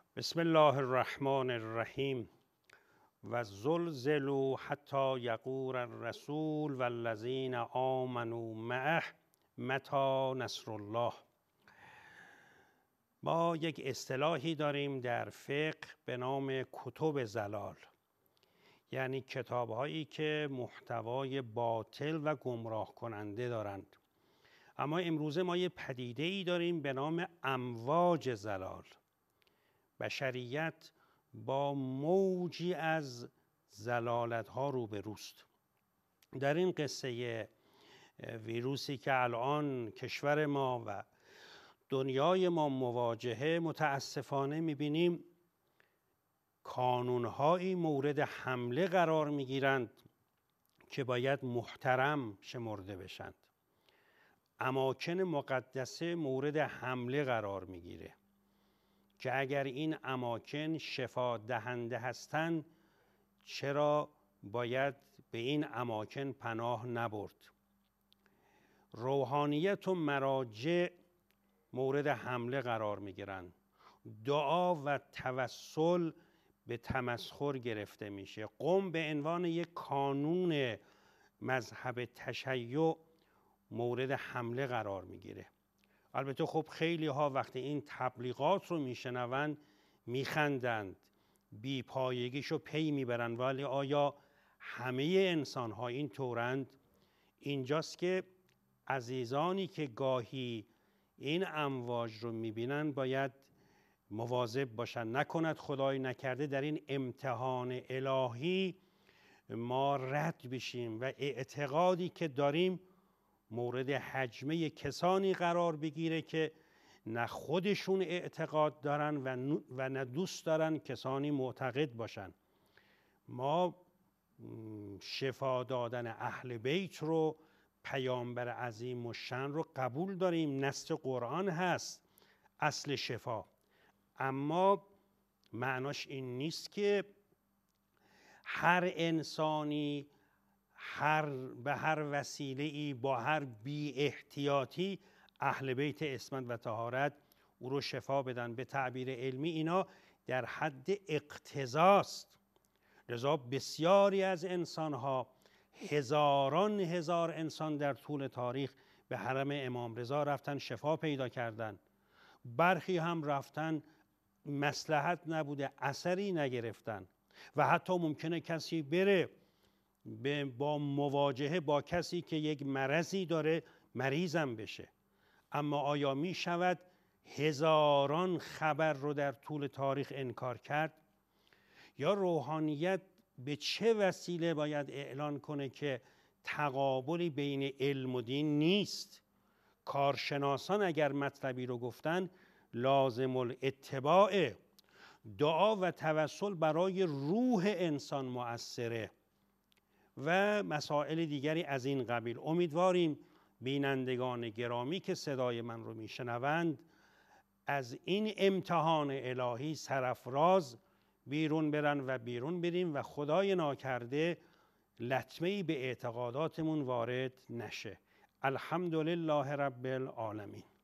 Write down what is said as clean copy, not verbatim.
بسم الله الرحمن الرحیم و زلزلوا حتی یقول الرسول والذین آمنوا معه متی نصر الله. ما یک اصطلاحی داریم در فقه به نام کتب ضلال، یعنی کتاب‌هایی که محتوای باطل و گمراه کننده دارند. اما امروزه ما یه پدیده‌ای داریم به نام امواج ضلال. بشریت با موجی از ضلالت‌ها روبروست. در این قصه ویروسی که الان کشور ما و دنیای ما مواجهه، متاسفانه می‌بینیم کانون‌هایی مورد حمله قرار می‌گیرند که باید محترم شمرده بشند. اماکن مقدسه مورد حمله قرار می‌گیره که اگر این اماکن شفا دهنده هستند چرا باید به این اماکن پناه نبرد؟ روحانیت و مراجع مورد حمله قرار میگیرند. دعا و توسل به تمسخر گرفته میشه. قم به عنوان یک کانون مذهب تشیع مورد حمله قرار میگیره. البته خب خیلی ها وقتی این تبلیغات رو میشنوند میخندند، بی پایگیشو پی میبرند. ولی آیا همه انسان ها این طورند؟ اینجاست که عزیزانی که گاهی این امواج رو میبینند باید مواظب باشند. نکند خدای نکرده در این امتحان الهی ما رد بشیم و اعتقادی که داریم مورد هجمه کسانی قرار بگیره که نه خودشون اعتقاد دارن و نه دوست دارن کسانی معتقد باشن. ما شفا دادن اهل بیت رو، پیامبر عظیم و شن رو قبول داریم، نص قرآن هست اصل شفا. اما معناش این نیست که هر انسانی به هر وسیله‌ای با هر بی احتیاطی اهل بیت عصمت و طهارت او رو شفا بدن. به تعبیر علمی اینا در حد اقتضاست. لذا بسیاری از انسان‌ها، هزاران هزار انسان در طول تاریخ به حرم امام رضا رفتن شفا پیدا کردن. برخی هم رفتن مصلحت نبوده اثری نگرفتن و حتی ممکنه کسی بره با مواجهه با کسی که یک مرضی داره مریضم بشه. اما آیا می شود هزاران خبر رو در طول تاریخ انکار کرد؟ یا روحانیت به چه وسیله باید اعلان کنه که تقابلی بین علم و دین نیست؟ کارشناسان اگر مطلبی رو گفتن لازم الاتباع. دعا و توسل برای روح انسان مؤثره و مسائل دیگری از این قبیل. امیدواریم بینندگان گرامی که صدای من رو میشنوند از این امتحان الهی سرافراز بیرون برن و بیرون بریم و خدای ناکرده لطمه‌ای به اعتقاداتمون وارد نشه. الحمدلله رب العالمین.